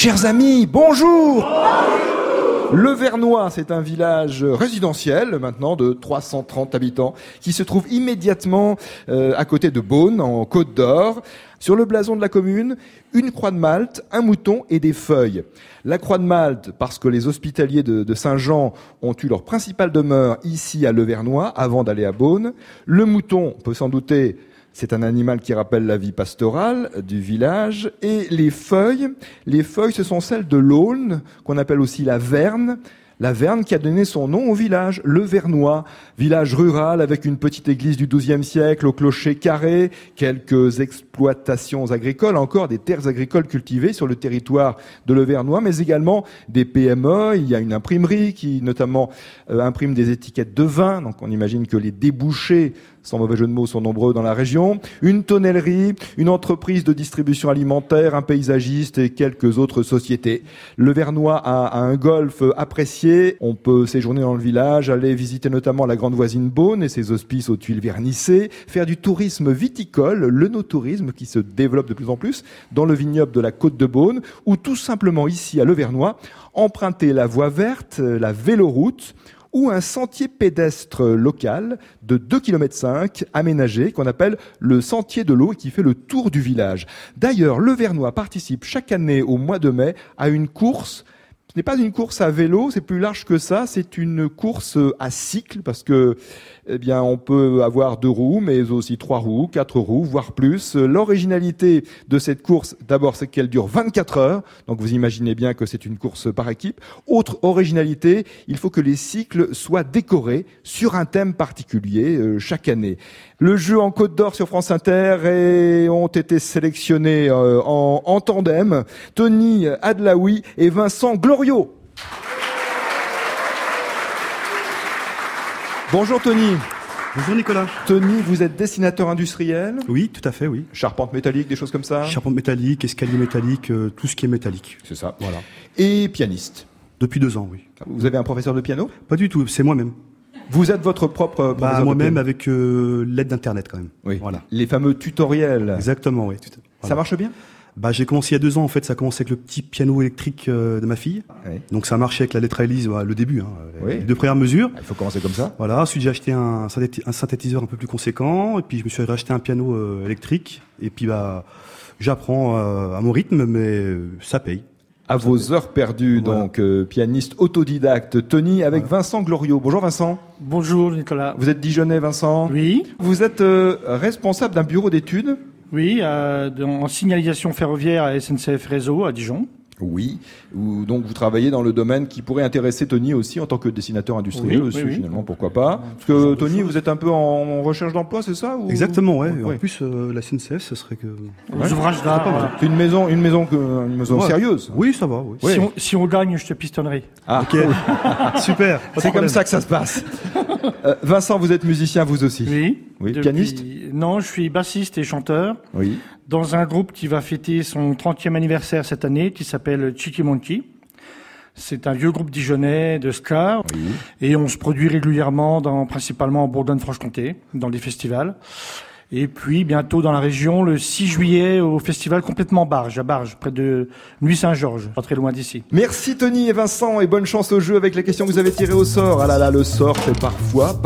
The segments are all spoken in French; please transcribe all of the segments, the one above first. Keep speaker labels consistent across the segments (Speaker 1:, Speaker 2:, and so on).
Speaker 1: Chers amis, bonjour. Le Vernois, c'est un village résidentiel maintenant de 330 habitants qui se trouve immédiatement à côté de Beaune, en Côte d'Or. Sur le blason de la commune, une croix de Malte, un mouton et des feuilles. La croix de Malte, parce que les hospitaliers de Saint-Jean ont eu leur principale demeure ici à Le Vernois avant d'aller à Beaune. Le mouton, on peut s'en douter, c'est un animal qui rappelle la vie pastorale du village. Et les feuilles, ce sont celles de l'Aulne, qu'on appelle aussi la Verne. La Verne qui a donné son nom au village, Le Vernois. Village rural avec une petite église du XIIe siècle au clocher carré, quelques exploitations agricoles, encore des terres agricoles cultivées sur le territoire de Le Vernois, mais également des PME. Il y a une imprimerie qui notamment imprime des étiquettes de vin, donc on imagine que les débouchés, sans mauvais jeu de mots, sont nombreux dans la région. Une tonnellerie, une entreprise de distribution alimentaire, un paysagiste et quelques autres sociétés. Le Vernois a un golf apprécié. On peut séjourner dans le village, aller visiter notamment la grande voisine Beaune et ses hospices aux tuiles vernissées, faire du tourisme viticole, le no-tourisme qui se développe de plus en plus dans le vignoble de la Côte de Beaune, ou tout simplement ici à Le Vernois, emprunter la voie verte, la véloroute, ou un sentier pédestre local de 2,5 km aménagé qu'on appelle le sentier de l'eau et qui fait le tour du village. D'ailleurs, Le Vernois participe chaque année au mois de mai à une course. Ce n'est pas une course à vélo, c'est plus large que ça, c'est une course à cycle parce que on peut avoir 2 roues, mais aussi 3 roues, 4 roues, voire plus. L'originalité de cette course, d'abord, c'est qu'elle dure 24 heures. Donc, vous imaginez bien que c'est une course par équipe. Autre originalité, il faut que les cycles soient décorés sur un thème particulier chaque année. Le jeu en Côte d'Or sur France Inter ont été sélectionnés en tandem. Tony Adlaoui et Vincent Gloriot. Bonjour Tony.
Speaker 2: Bonjour Nicolas.
Speaker 1: Tony, vous êtes dessinateur industriel ?
Speaker 2: Oui, tout à fait, oui.
Speaker 1: Charpente métallique, des choses comme ça ?
Speaker 2: Charpente métallique, escalier métallique, tout ce qui est métallique.
Speaker 1: C'est ça, voilà. Et pianiste ?
Speaker 2: Depuis 2 ans, oui.
Speaker 1: Vous avez un professeur de piano ?
Speaker 2: Pas du tout, c'est moi-même.
Speaker 1: Vous êtes votre propre professeur
Speaker 2: moi-même
Speaker 1: de piano ?
Speaker 2: avec l'aide d'Internet quand même.
Speaker 1: Oui,
Speaker 2: voilà.
Speaker 1: Les fameux tutoriels.
Speaker 2: Exactement, oui.
Speaker 1: Voilà. Ça marche bien ?
Speaker 2: J'ai commencé il y a 2 ans, en fait, ça a commencé avec le petit piano électrique de ma fille. Oui. Donc ça a marché avec la lettre à Élise, le début, les 2 premières mesures.
Speaker 1: Il faut commencer comme ça.
Speaker 2: Voilà, ensuite j'ai acheté un synthétiseur un peu plus conséquent, et puis je me suis racheté un piano électrique, et puis j'apprends à mon rythme, mais ça paye.
Speaker 1: À vos heures perdues, voilà. Donc pianiste autodidacte, Tony avec Vincent Gloriot. Bonjour Vincent.
Speaker 3: Bonjour Nicolas.
Speaker 1: Vous êtes Dijonnais Vincent ?
Speaker 3: Oui.
Speaker 1: Vous êtes responsable d'un bureau d'études ?
Speaker 3: Oui, en signalisation ferroviaire à SNCF Réseau à Dijon.
Speaker 1: Oui, donc vous travaillez dans le domaine qui pourrait intéresser Tony aussi en tant que dessinateur industriel aussi, finalement, pourquoi pas. Parce que Tony, vous êtes un peu en recherche d'emploi, c'est ça ou...
Speaker 2: Exactement, ouais. En plus, la SNCF, ce serait que...
Speaker 3: Les ouvrages d'art.
Speaker 1: C'est une maison sérieuse.
Speaker 2: Oui, ça va, oui.
Speaker 3: Si on gagne, je te pistonnerai.
Speaker 1: Ah,
Speaker 2: ok. Super.
Speaker 1: C'est comme ça que ça se passe. Vincent, vous êtes musicien, vous aussi ?
Speaker 3: Oui.
Speaker 1: Pianiste ?
Speaker 3: Non, je suis bassiste et chanteur.
Speaker 1: Oui.
Speaker 3: Dans un groupe qui va fêter son 30e anniversaire cette année, qui s'appelle Chicky Monkey. C'est un vieux groupe dijonnais de ska. Oui. Et on se produit régulièrement principalement en Bourgogne-Franche-Comté, dans des festivals. Et puis, bientôt dans la région, le 6 juillet, au festival Complètement Barge, à Barge, près de Nuit-Saint-Georges, pas très loin d'ici.
Speaker 1: Merci Tony et Vincent, et bonne chance au jeu avec les questions que vous avez tirées au sort. Ah là là, le sort fait parfois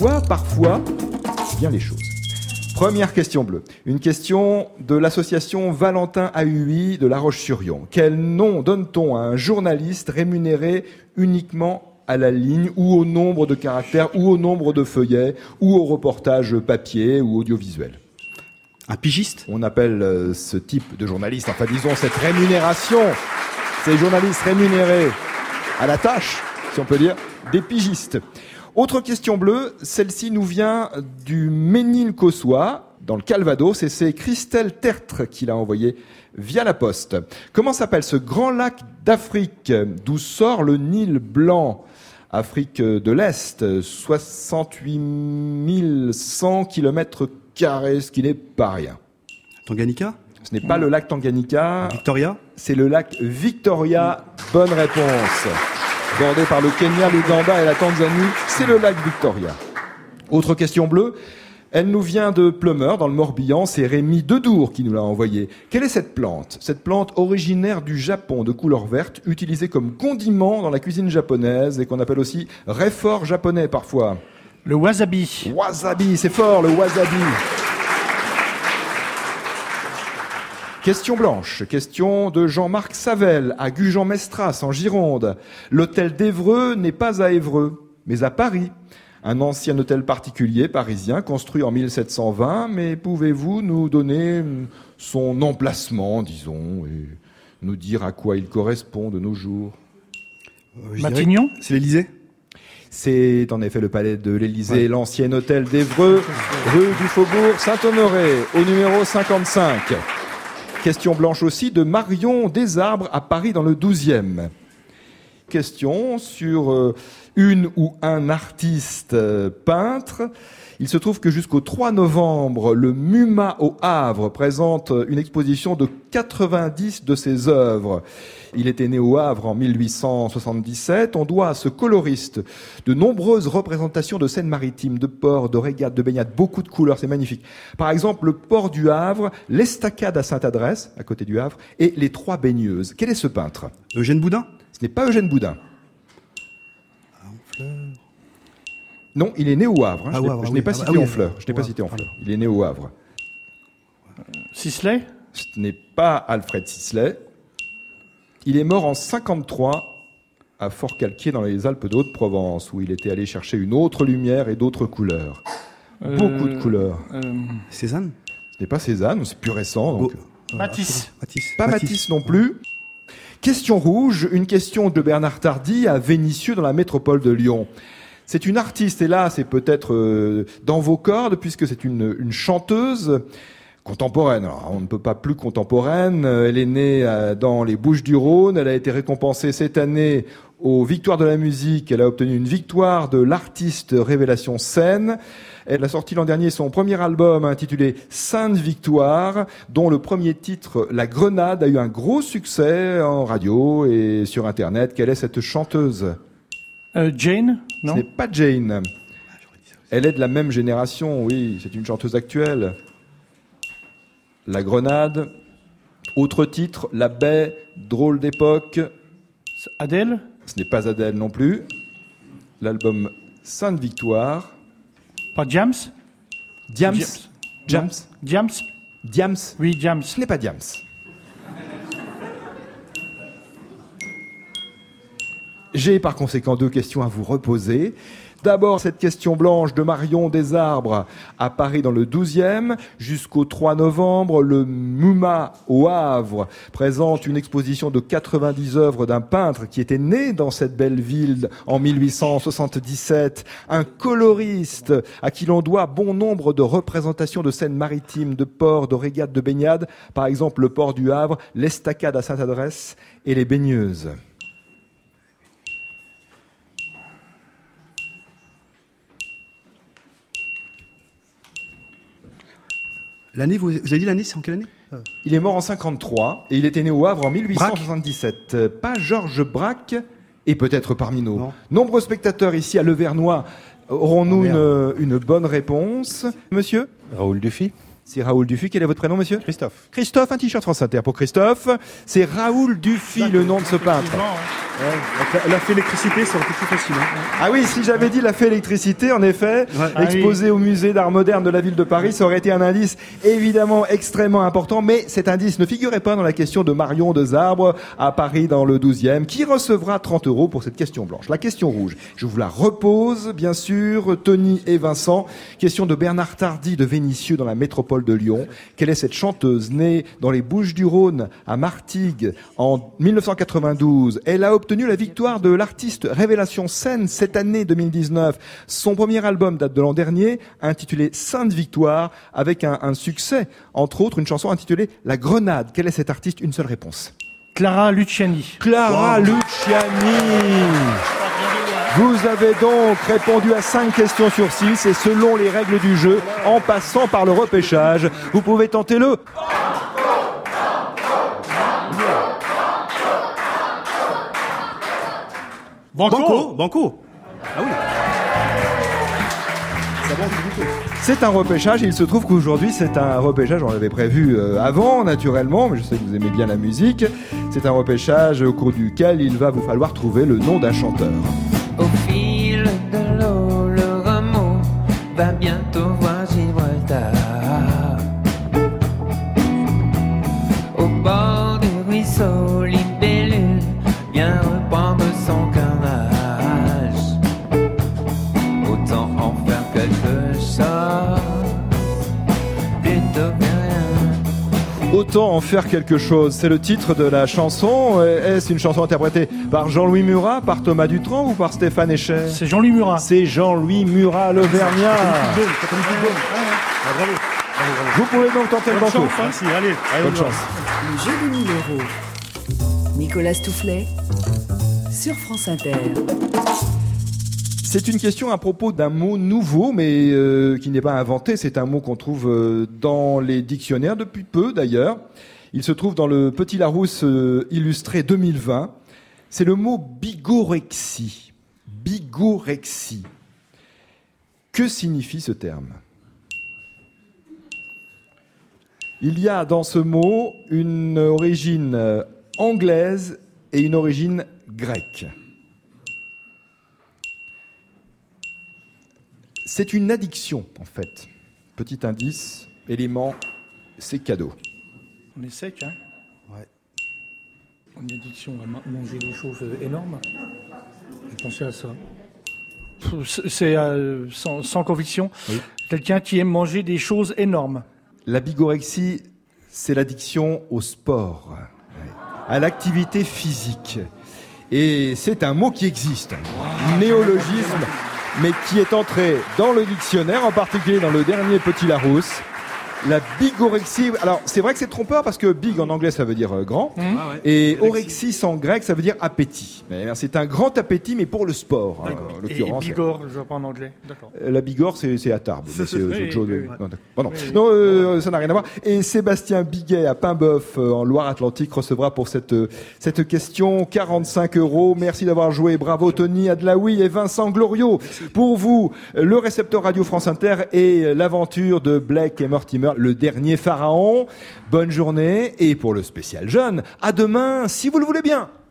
Speaker 1: bien les choses. Première question bleue. Une question de l'association Valentin AUI de La Roche-sur-Yon. Quel nom donne-t-on à un journaliste rémunéré uniquement à la ligne ou au nombre de caractères ou au nombre de feuillets ou au reportage papier ou audiovisuel ?
Speaker 2: Un pigiste ?
Speaker 1: On appelle ce type de journaliste, enfin disons cette rémunération, ces journalistes rémunérés à la tâche, si on peut dire, des pigistes. Autre question bleue, celle-ci nous vient du Ménil-Cossois, dans le Calvados, et c'est Christelle Tertre qui l'a envoyé via la poste. Comment s'appelle ce grand lac d'Afrique d'où sort le Nil blanc ? Afrique de l'Est, 68 100 km², ce qui n'est pas rien.
Speaker 2: Tanganyika ?
Speaker 1: Ce n'est pas le lac Tanganyika.
Speaker 2: Victoria ?
Speaker 1: C'est le lac Victoria. Bonne réponse. Bordé par le Kenya, l'Ouganda et la Tanzanie, c'est le lac Victoria. Autre question bleue. Elle nous vient de Pleumeur, dans le Morbihan. C'est Rémi Dedour qui nous l'a envoyé. Quelle est cette plante? Cette plante originaire du Japon, de couleur verte, utilisée comme condiment dans la cuisine japonaise et qu'on appelle aussi réfort japonais parfois.
Speaker 3: Le wasabi.
Speaker 1: Wasabi, c'est fort, le wasabi. Question blanche, question de Jean-Marc Savel, à Gujan-Mestras, en Gironde. L'hôtel d'Évreux n'est pas à Évreux, mais à Paris. Un ancien hôtel particulier parisien construit en 1720, mais pouvez-vous nous donner son emplacement, disons, et nous dire à quoi il correspond de nos jours?
Speaker 3: Matignon?
Speaker 2: C'est l'Élysée?
Speaker 1: C'est en effet le palais de l'Élysée, l'ancien hôtel d'Évreux, rue du Faubourg Saint-Honoré, au numéro 55. Question blanche aussi de Marion Desarbres à Paris dans le 12e. Question sur une ou un artiste peintre. Il se trouve que jusqu'au 3 novembre, le MUMA au Havre présente une exposition de 90 de ses œuvres. Il était né au Havre en 1877. On doit à ce coloriste de nombreuses représentations de scènes maritimes, de ports, de régates, de baignades, beaucoup de couleurs, c'est magnifique. Par exemple, le port du Havre, l'estacade à Sainte-Adresse, à côté du Havre, et les Trois Baigneuses. Quel est ce peintre?
Speaker 2: Eugène Boudin?
Speaker 1: Ce n'est pas Eugène Boudin. Non, il est né au Havre. Je n'ai pas cité Honfleur. Je n'ai pas cité Honfleur. Il est né au Havre.
Speaker 3: Sisley?
Speaker 1: Ce n'est pas Alfred Sisley. Il est mort en 53 à Fort-Calquier dans les Alpes de Haute-Provence, où il était allé chercher une autre lumière et d'autres couleurs. Beaucoup de couleurs.
Speaker 2: Cézanne?
Speaker 1: Ce n'est pas Cézanne, c'est plus récent. Donc...
Speaker 3: Matisse.
Speaker 1: Pas Matisse non plus. Question rouge, une question de Bernard Tardy à Vénissieux dans la métropole de Lyon. C'est une artiste, et là c'est peut-être dans vos cordes, puisque c'est une chanteuse contemporaine. Alors, on ne peut pas plus contemporaine. Elle est née dans les Bouches-du-Rhône. Elle a été récompensée cette année aux Victoires de la musique. Elle a obtenu une victoire de l'artiste Révélation Scène. Elle a sorti l'an dernier son premier album intitulé Sainte Victoire, dont le premier titre, La Grenade, a eu un gros succès en radio et sur Internet. Quelle est cette chanteuse?
Speaker 3: Jane? Non.
Speaker 1: Ce n'est pas Jane. Elle est de la même génération, oui. C'est une chanteuse actuelle. La Grenade. Autre titre, La Baie, Drôle d'époque.
Speaker 3: Adèle?
Speaker 1: Ce n'est pas Adèle non plus. L'album Sainte Victoire.
Speaker 3: Pas Diams?
Speaker 1: Diams. Diams.
Speaker 3: Diams?
Speaker 1: Diams.
Speaker 3: Oui, Diams.
Speaker 1: Ce n'est pas Diams. J'ai par conséquent deux questions à vous reposer. D'abord, cette question blanche de Marion Desarbres à Paris dans le 12e. Jusqu'au 3 novembre, le MUMA au Havre présente une exposition de 90 œuvres d'un peintre qui était né dans cette belle ville en 1877. Un coloriste à qui l'on doit bon nombre de représentations de scènes maritimes, de ports, de régates, de baignades. Par exemple, le port du Havre, l'estacade à Sainte-Adresse et les Baigneuses.
Speaker 2: L'année, vous avez dit l'année, c'est en quelle année?
Speaker 1: Il est mort en 53 et il était né au Havre en 1877. Pas Georges Braque et peut-être parmi nous. Nombreux spectateurs ici à Levernois. Aurons-nous une bonne réponse? Monsieur?
Speaker 4: Raoul Dufy.
Speaker 1: C'est Raoul Dufy. Quel est votre prénom, monsieur?
Speaker 4: Christophe.
Speaker 1: Christophe, un t-shirt France Inter pour Christophe. C'est Raoul Dufy, le nom de ce peintre.
Speaker 2: La fée électricité, ça aurait été plus facile.
Speaker 1: Ah oui, si j'avais dit la fée électricité, en effet, exposé au musée d'art moderne de la ville de Paris, ça aurait été un indice évidemment extrêmement important, mais cet indice ne figurait pas dans la question de Marion Desarbres à Paris dans le 12e, qui recevra 30 € pour cette question blanche. La question rouge, je vous la repose, bien sûr, Tony et Vincent. Question de Bernard Tardy de Vénissieux dans la métropole de Lyon. Quelle est cette chanteuse née dans les Bouches-du-Rhône à Martigues en 1992? Elle a obtenu la victoire de l'artiste Révélation Scène cette année 2019. Son premier album date de l'an dernier, intitulé Sainte Victoire, avec un succès, entre autres une chanson intitulée La Grenade. Quelle est cette artiste? Une seule réponse.
Speaker 3: Clara Luciani.
Speaker 1: Clara Luciani. Vous avez donc répondu à 5 questions sur 6 et selon les règles du jeu, en passant par le repêchage, vous pouvez tenter le...
Speaker 2: Banco. Ah oui.
Speaker 1: C'est un repêchage et il se trouve qu'aujourd'hui c'est un repêchage, on l'avait prévu avant naturellement, mais je sais que vous aimez bien la musique. C'est un repêchage au cours duquel il va vous falloir trouver le nom d'un chanteur.
Speaker 4: Au fil de l'eau, le rameau va bientôt voir Gibraltar. Au bord du ruisseau, libellule vient reprendre son carnage. Autant en faire quelque chose, plutôt que rien.
Speaker 1: Autant en faire quelque chose, c'est le titre de la chanson. Est-ce une chanson interprétée par Jean-Louis Murat, par Thomas Dutronc ou par Stéphane Echer?
Speaker 3: C'est Jean-Louis Murat.
Speaker 1: C'est Jean-Louis Murat, l'Auvergnat.
Speaker 2: Bravo.
Speaker 1: Vous pouvez donc tenter le banco.
Speaker 2: Merci, allez.
Speaker 1: Bonne chance.
Speaker 5: Le jeu des 1000 euros. Nicolas Stoufflet sur France Inter.
Speaker 1: C'est une question à propos d'un mot nouveau, mais qui n'est pas inventé. C'est un mot qu'on trouve dans les dictionnaires depuis peu, d'ailleurs. Il se trouve dans le Petit Larousse illustré 2020. C'est le mot bigorexie. Bigorexie. Que signifie ce terme ? Il y a dans ce mot une origine anglaise et une origine grecque. C'est une addiction, en fait. Petit indice, élément, c'est cadeau.
Speaker 3: On est sec, hein?
Speaker 2: Ouais.
Speaker 3: Une addiction à manger des choses énormes. J'ai pensé à ça. C'est sans conviction.
Speaker 1: Oui.
Speaker 3: Quelqu'un qui aime manger des choses énormes.
Speaker 1: La bigorexie, c'est l'addiction au sport, à l'activité physique. Et c'est un mot qui existe, néologisme, mais qui est entré dans le dictionnaire, en particulier dans le dernier Petit Larousse. La bigorexie, alors c'est vrai que c'est trompeur parce que big en anglais ça veut dire grand, et orexis en grec ça veut dire appétit. C'est un grand appétit mais pour le sport. En l'occurrence.
Speaker 3: Et bigorre, je vois pas en anglais. D'accord.
Speaker 1: La bigorre c'est à Tarbes. C'est
Speaker 3: Oui,
Speaker 1: autre chose.
Speaker 3: oui, oui.
Speaker 1: Non, ça n'a rien à voir. Et Sébastien Biguet à Paimboeuf en Loire-Atlantique recevra pour cette question 45 €. Merci d'avoir joué. Bravo Tony Adlaoui et Vincent Gloriot. Pour vous, le récepteur Radio France Inter et l'aventure de Blake et Mortimer, le dernier pharaon. Bonne journée et pour le spécial jeune, à demain si vous le voulez bien.